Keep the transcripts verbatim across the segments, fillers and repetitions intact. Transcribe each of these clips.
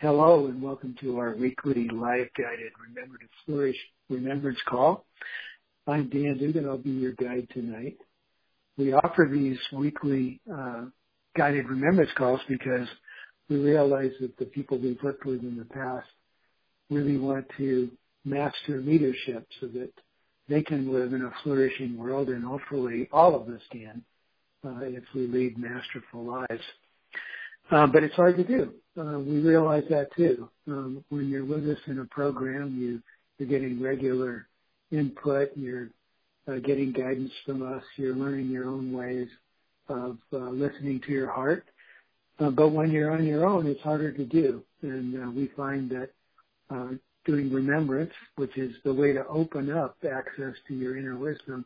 Hello and welcome to our weekly live guided Remember to Flourish Remembrance Call. I'm Dan Dugan. I'll be your guide tonight. We offer these weekly uh, guided remembrance calls because we realize that the people we've worked with in the past really want to master leadership so that they can live in a flourishing world, and hopefully all of us can uh, if we lead masterful lives. Uh, but it's hard to do. Uh, we realize that too. Um, when you're with us in a program, you, you're getting regular input, you're uh, getting guidance from us, you're learning your own ways of uh, listening to your heart. Uh, but when you're on your own, it's harder to do. And uh, we find that uh, doing remembrance, which is the way to open up access to your inner wisdom,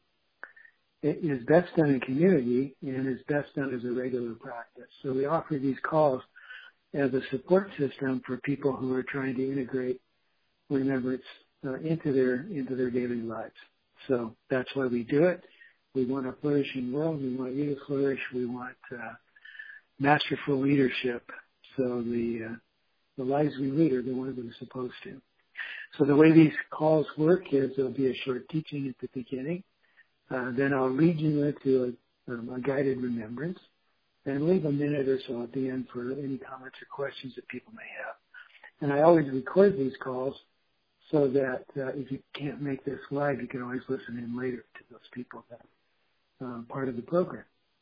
it is best done in community and is best done as a regular practice. So we offer these calls as a support system for people who are trying to integrate remembrance uh, into their into their daily lives. So that's why we do it. We want a flourishing world. We want you to flourish. We want uh, masterful leadership. So the uh, the lives we lead are the ones that we're supposed to. So the way these calls work is there'll be a short teaching at the beginning. Uh, then I'll lead you into a, um, a guided remembrance and leave a minute or so at the end for any comments or questions that people may have. And I always record these calls so that uh, if you can't make this live, you can always listen in later to those people that are um, part of the program.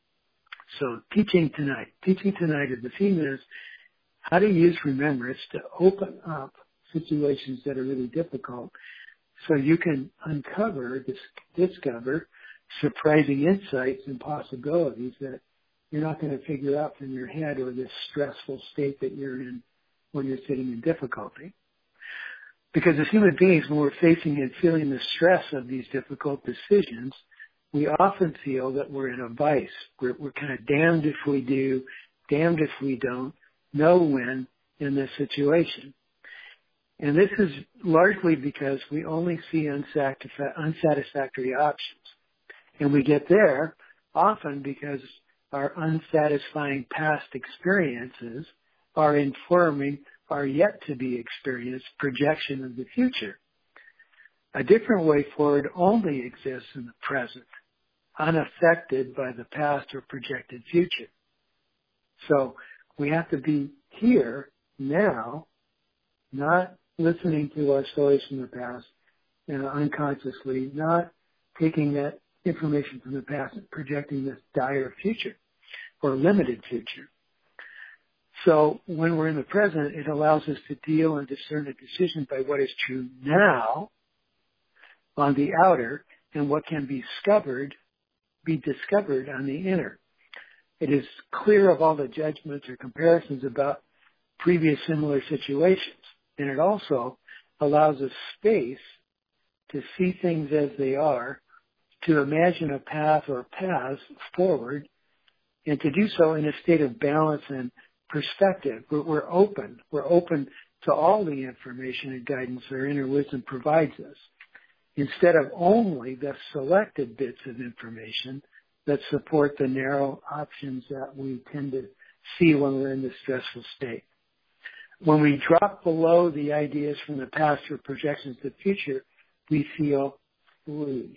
So teaching tonight. Teaching tonight is the theme is how to use remembrance to open up situations that are really difficult so you can uncover, dis- discover surprising insights and possibilities that you're not going to figure out from your head or this stressful state that you're in when you're sitting in difficulty. Because as human beings, when we're facing and feeling the stress of these difficult decisions, we often feel that we're in a vice. We're, we're kind of damned if we do, damned if we don't, no win in this situation. And this is largely because we only see unsatisfactory options. And we get there often because our unsatisfying past experiences are informing our yet-to-be experienced projection of the future. A different way forward only exists in the present, unaffected by the past or projected future. So we have to be here now, not listening to our stories from the past and unconsciously, not taking that information from the past and projecting this dire future or limited future. So when we're in the present, it allows us to deal and discern a decision by what is true now on the outer and what can be discovered, be discovered on the inner. It is clear of all the judgments or comparisons about previous similar situations. And it also allows us space to see things as they are, to imagine a path or paths forward, and to do so in a state of balance and perspective. We're, we're open. We're open to all the information and guidance our inner wisdom provides us, instead of only the selected bits of information that support the narrow options that we tend to see when we're in this stressful state. When we drop below the ideas from the past or projections of the future, we feel free.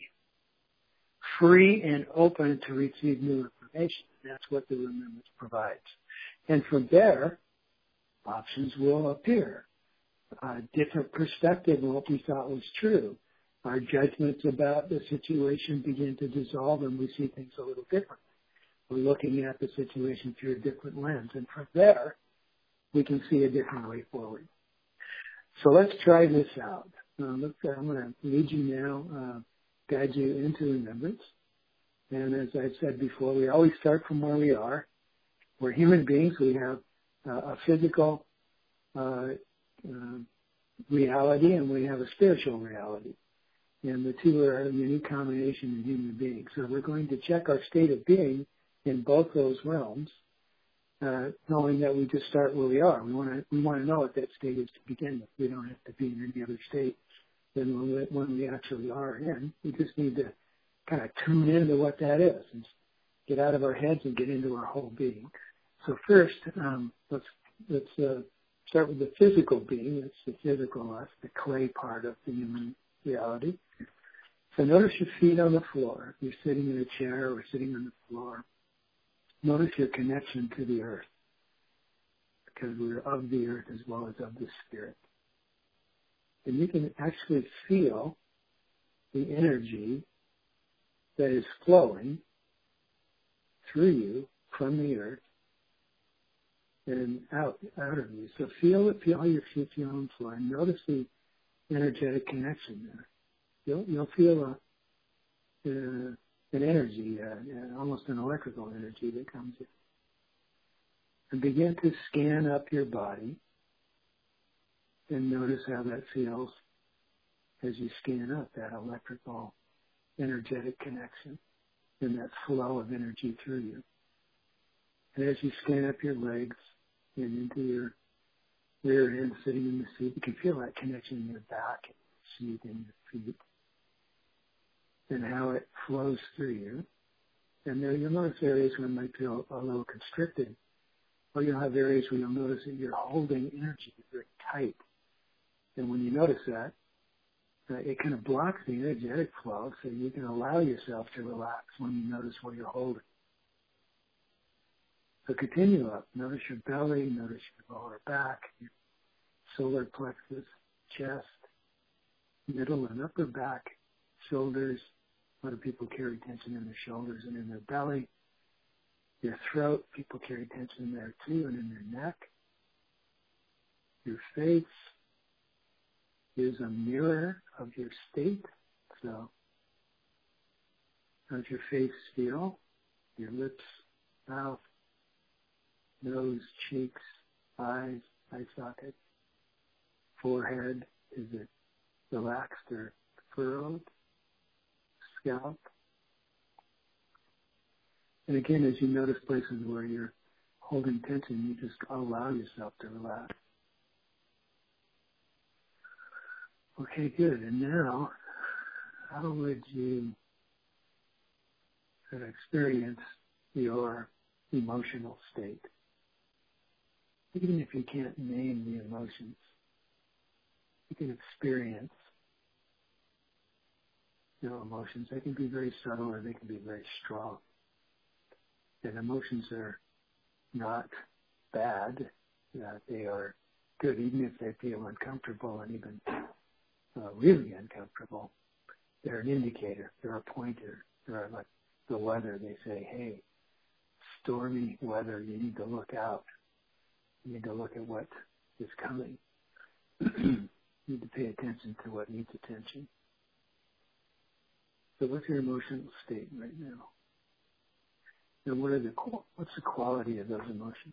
Free and open to receive new information. That's what the remembrance provides. And from there, options will appear. A different perspective on what we thought was true. Our judgments about the situation begin to dissolve and we see things a little differently. We're looking at the situation through a different lens. And from there, we can see a different way forward. So let's try this out. Uh, look, I'm going to lead you now, uh, guide you into remembrance. And as I've said before, we always start from where we are. We're human beings. We have uh, a physical uh, uh, reality and we have a spiritual reality. And the two are a unique combination in human beings. So we're going to check our state of being in both those realms, uh, knowing that we just start where we are. We want to we want to know what that state is to begin with. We don't have to be in any other state than when we, when we actually are in. We just need to kind of tune into what that is and get out of our heads and get into our whole being. So first, um, let's let's uh, start with the physical being. It's the physical us, the clay part of the human reality. So notice your feet on the floor. If you're sitting in a chair or sitting on the floor, notice your connection to the earth, because we're of the earth as well as of the spirit. And you can actually feel the energy that is flowing through you from the earth and out out of you. So feel it, feel how your feet feel on the floor, and notice the energetic connection there. You'll, you'll feel a, a, an energy, uh, almost an electrical energy that comes in. And begin to scan up your body and notice how that feels as you scan up that electrical, energetic connection and that flow of energy through you. And as you scan up your legs and into your rear end sitting in the seat, you can feel that connection in your back, seat, and your feet, and how it flows through you. And there you'll notice areas where it might feel a little constricted, or you'll have areas where you'll notice that you're holding energy very tight. And when you notice that, uh, it kind of blocks the energetic flow, so you can allow yourself to relax when you notice what you're holding. So continue up. Notice your belly, notice your lower back, your solar plexus, chest, middle and upper back, shoulders. A lot of people carry tension in their shoulders and in their belly. Your throat, people carry tension there too, and in their neck. Your face is a mirror of your state. So how does your face feel? Your lips, mouth, nose, cheeks, eyes, eye socket, forehead, is it relaxed or furrowed? Scalp. And again, as you notice places where you're holding tension, you just allow yourself to relax. Okay, good. And now, how would you experience your emotional state? Even if you can't name the emotions, you can experience your emotions. They can be very subtle or they can be very strong. And emotions are not bad. Uh, they are good, even if they feel uncomfortable and even uh, really uncomfortable. They're an indicator. They're a pointer. They're like the weather. They say, hey, stormy weather, you need to look out. You need to look at what is coming. You need to pay attention to what needs attention. So what's your emotional state right now? And what are the what's the quality of those emotions?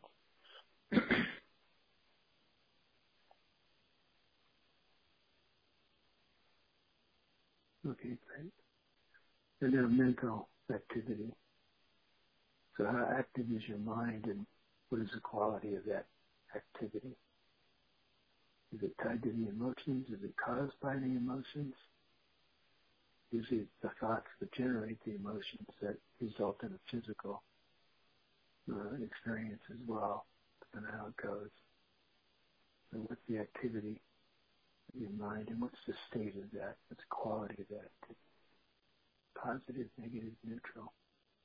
Okay, great. And now mental activity. So how active is your mind, and what is the quality of that activity? Is it tied to the emotions? Is it caused by the emotions? Usually it's the thoughts that generate the emotions that result in a physical uh, experience as well, and how it goes. So what's the activity of your mind, and what's the state of that? What's the quality of that activity? Positive, negative, neutral.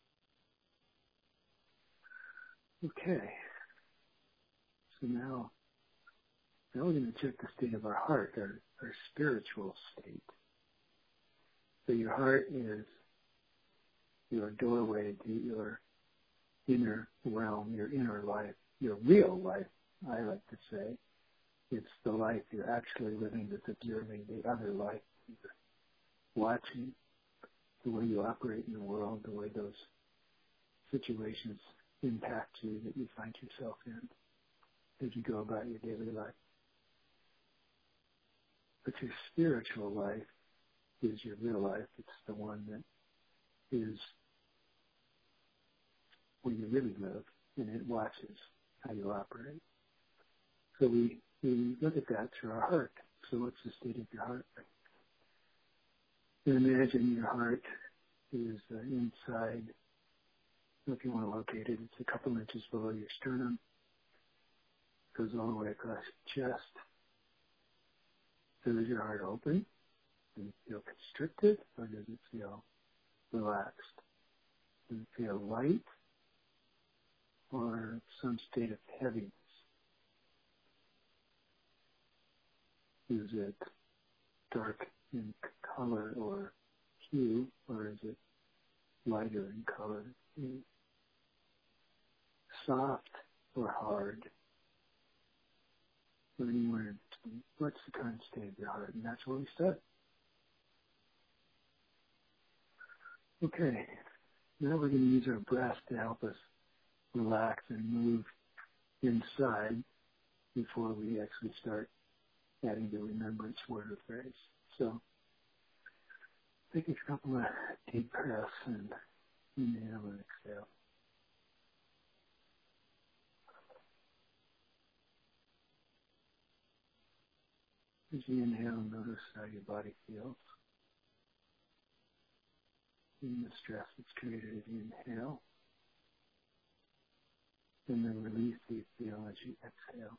Okay. So now, now we're going to check the state of our heart, our, our spiritual state. So your heart is your doorway to your inner realm, your inner life, your real life, I like to say. It's the life you're actually living that's observing the other life. You're watching the way you operate in the world, the way those situations impact you that you find yourself in as you go about your daily life. But your spiritual life is your real life. It's the one that is where you really live, and it watches how you operate. So we, we look at that through our heart. So what's the state of your heart? And imagine your heart is uh, inside, if you want to locate it, it's a couple inches below your sternum. Goes all the way across your chest. Does your heart open? Does it feel constricted, or does it feel relaxed? Does it feel light, or some state of heaviness? Is it dark in color or hue, or is it lighter in color? Is it soft or hard? Or anywhere in between? What's the current state of your heart? And that's where we start. Okay, now we're going to use our breath to help us relax and move inside before we actually start adding the remembrance word or phrase. So take a couple of deep breaths and inhale and exhale. As you inhale, notice how your body feels. And the stress that's created as you inhale. And the release you feel as you exhale.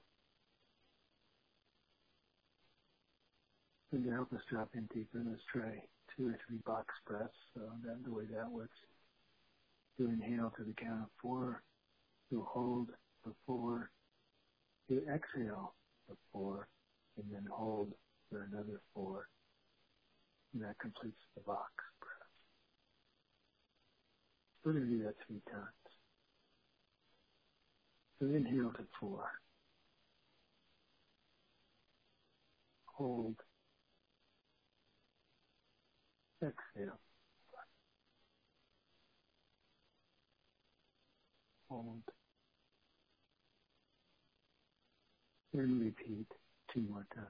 And to help us drop in deeper, let's try two or three box breaths. So that the way that works. You inhale to the count of four. You'll hold for four. You exhale for four. And then hold for another four. And that completes the box breath. We're going to do that three times. So inhale to four. Hold. Exhale. Hold. And repeat two more times.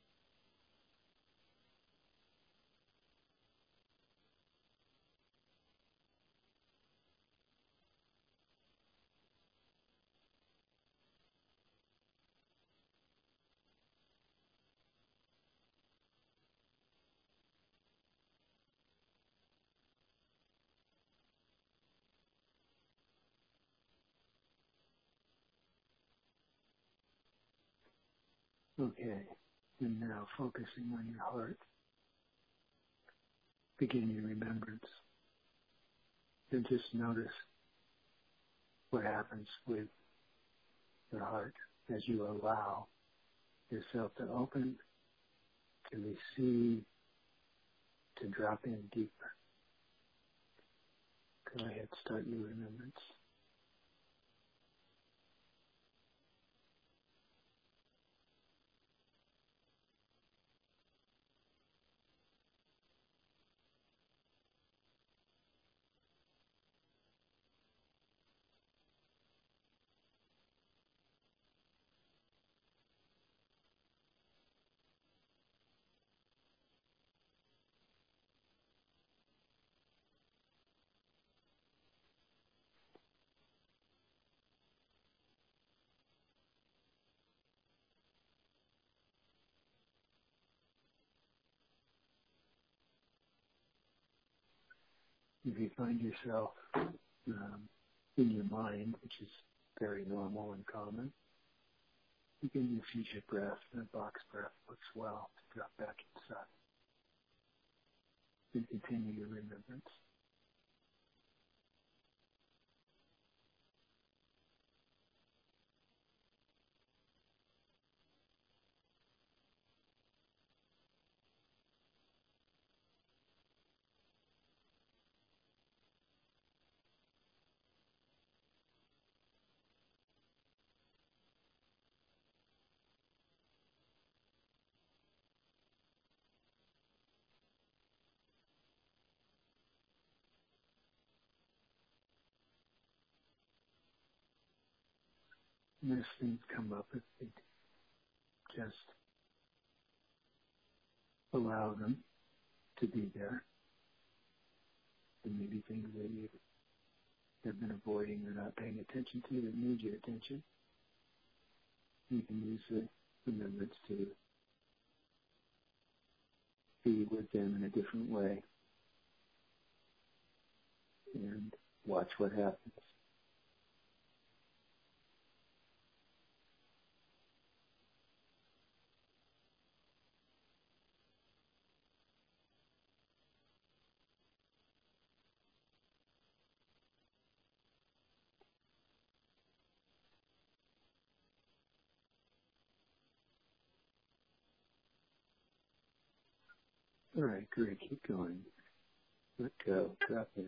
Okay. And now focusing on your heart. Begin your remembrance. And just notice what happens with your heart as you allow yourself to open, to receive, to drop in deeper. Go ahead, start your remembrance. If you find yourself um, in your mind, which is very normal and common, you can use future breath, and a box breath works well to drop back inside. And continue your remembrance. And as things come up, if they just allow them to be there, and maybe things that you have been avoiding or not paying attention to that need your attention, you can use the remembrance to be with them in a different way and watch what happens. All right, great. Keep going. Let go. Drop in.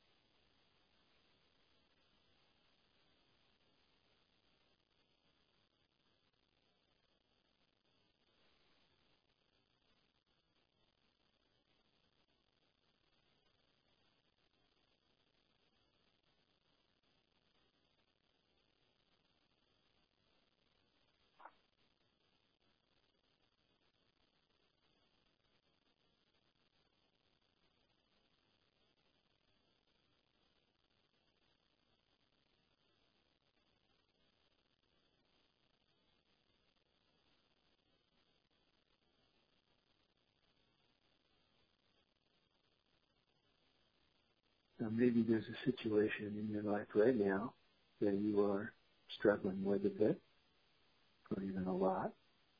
Now maybe there's a situation in your life right now that you are struggling with a bit, or even a lot.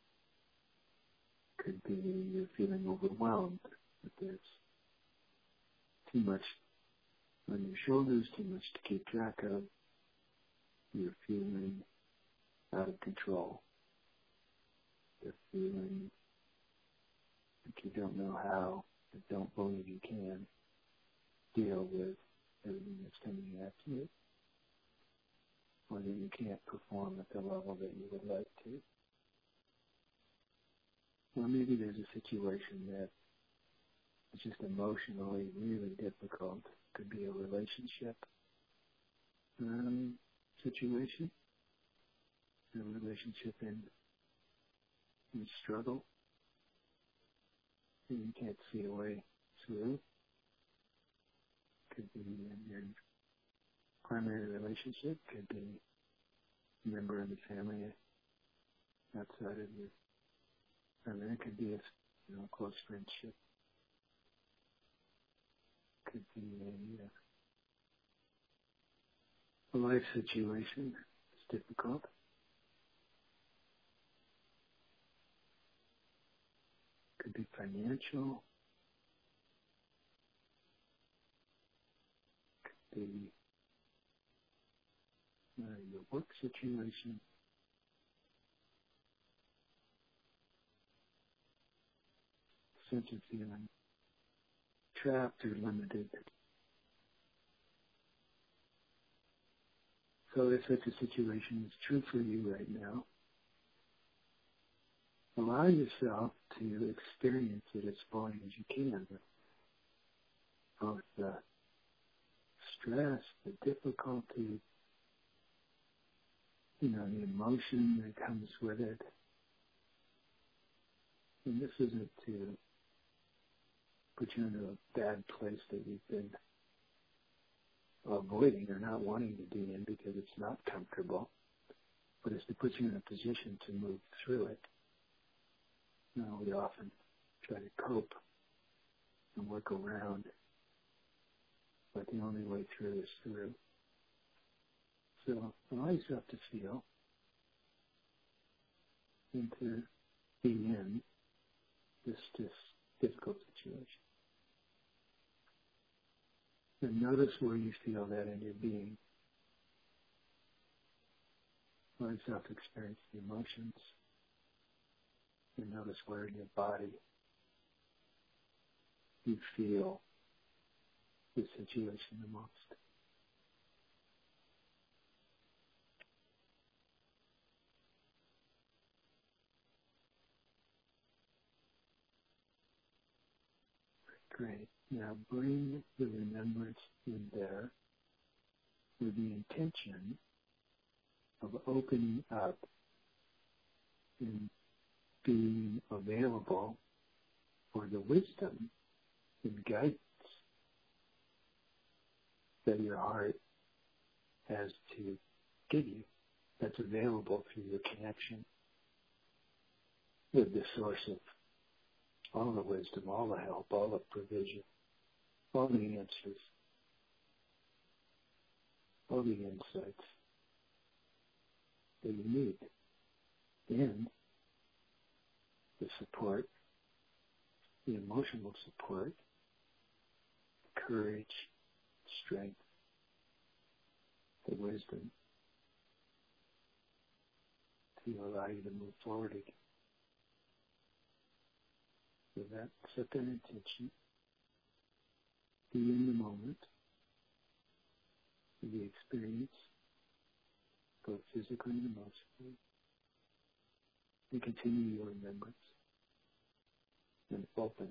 Could be you're feeling overwhelmed, that there's too much on your shoulders, too much to keep track of. You're feeling out of control. You're feeling like you don't know how, and don't believe you can deal with everything that's coming at you, or that you can't perform at the level that you would like to. Or maybe there's a situation that is just emotionally really difficult. Could be a relationship um, situation, a relationship in, in struggle, and you can't see a way through. Could be in your primary relationship, could be a member of the family outside of your family. It could be a you know, close friendship. Could be a, a life situation that's difficult. Could be financial. Could be uh, your work situation. Sense of feeling trapped or limited. So if such a situation is true for you right now, allow yourself to experience it as fully as you can. Both the stress, the difficulty, you know, the emotion that comes with it. And this isn't to put you into a bad place that you've been avoiding or not wanting to be in because it's not comfortable, but it's to put you in a position to move through it. You know, we often try to cope and work around, but the only way through is through. So allow yourself to feel and to be in this, this difficult situation. And notice where you feel that in your being. Allow yourself to experience the emotions. And notice where in your body you feel the situation the most. Great. Now bring the remembrance in there with the intention of opening up and being available for the wisdom and guidance that your heart has to give you, that's available through your connection with the source of all the wisdom, all the help, all the provision, all the answers, all the insights that you need, and the support, the emotional support, courage, strength, the wisdom to allow you to move forward again. So that, set that intention. Be in the moment, in the experience, both physically and emotionally, and continue your remembrance and open.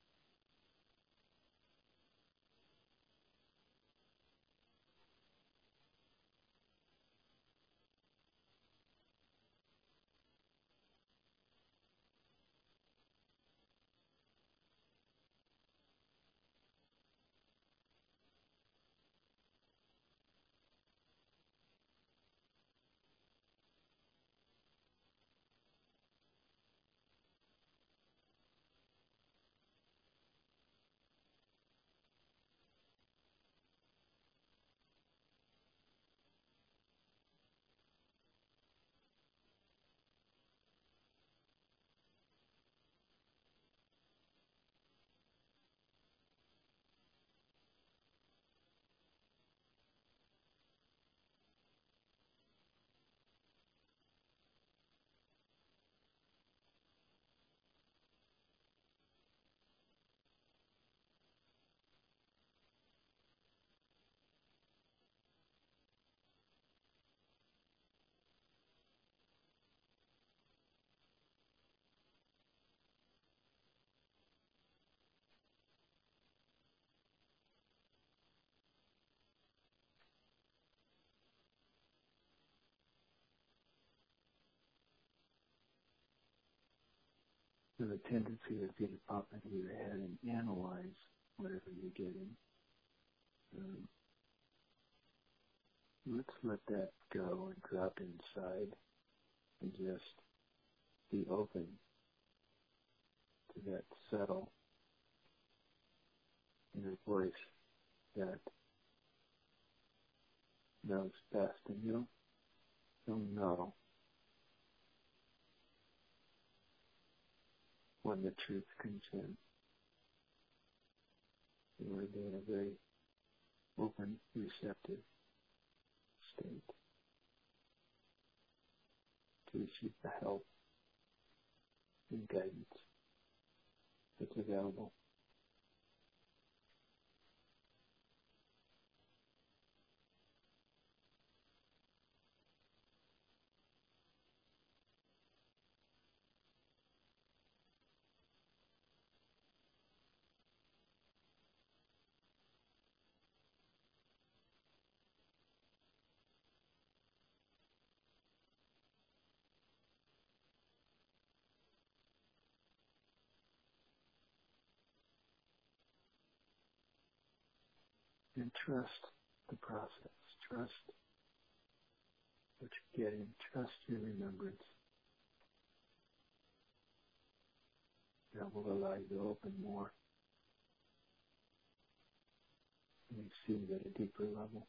And the tendency would be to pop into your head and analyze whatever you're getting. Um, let's let that go and drop inside and just be open to that subtle inner voice that knows best. And you'll, you'll know when the truth comes in. You want to be in a very open, receptive state to receive the help and guidance that's available. And trust the process. Trust what you're getting. Trust your remembrance. That will allow you to open more and receive at a deeper level.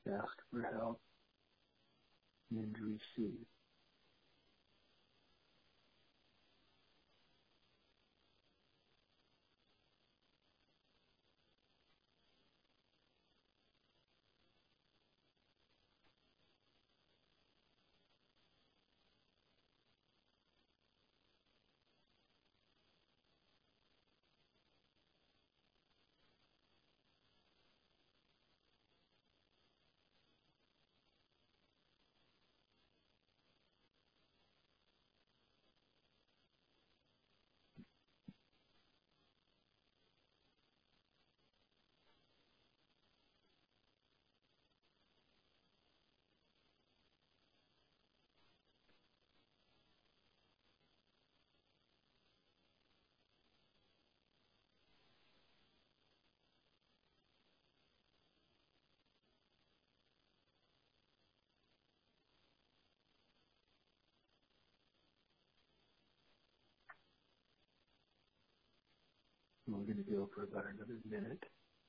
ask for help and receive. We're going to go for about another minute.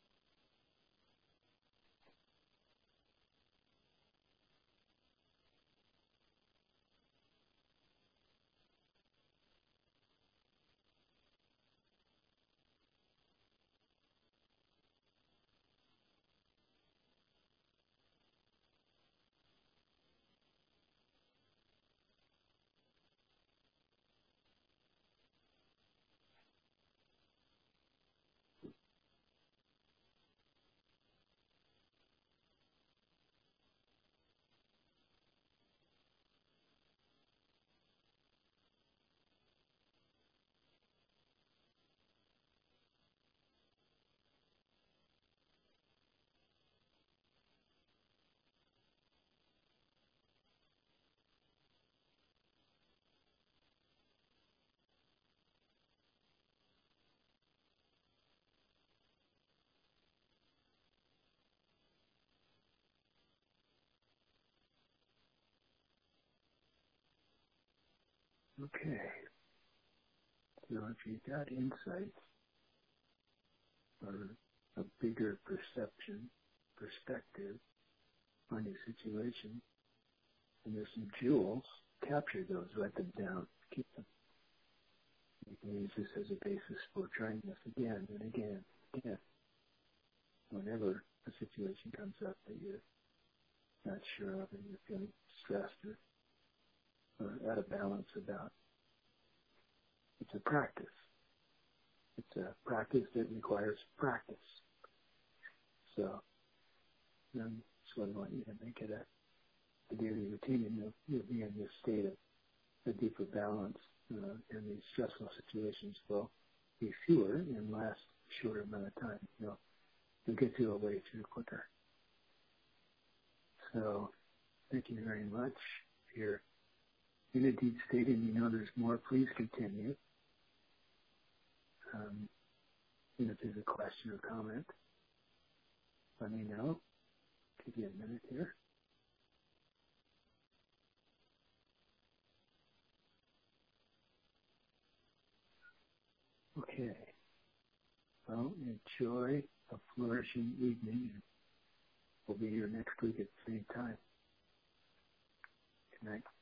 Okay. So if you've got insights or a bigger perception, perspective on your situation, and there's some jewels, capture those, write them down, keep them. You can use this as a basis for trying this again and again and again. Whenever a situation comes up that you're not sure of and you're feeling stressed or, or out of balance about, it's a practice. It's a practice that requires practice. So then that's what I want you to make it a, a daily routine, and you'll, you'll be in this state of a deeper balance, uh, and these stressful situations will be fewer and last a shorter amount of time. You'll, you'll get to it way through quicker. So thank you very much. If you're in a deep state and you know there's more, please continue. Um, and if there's a question or comment, let me know. Give you a minute here. Okay. Well, enjoy a flourishing evening, and we'll be here next week at the same time. Good night.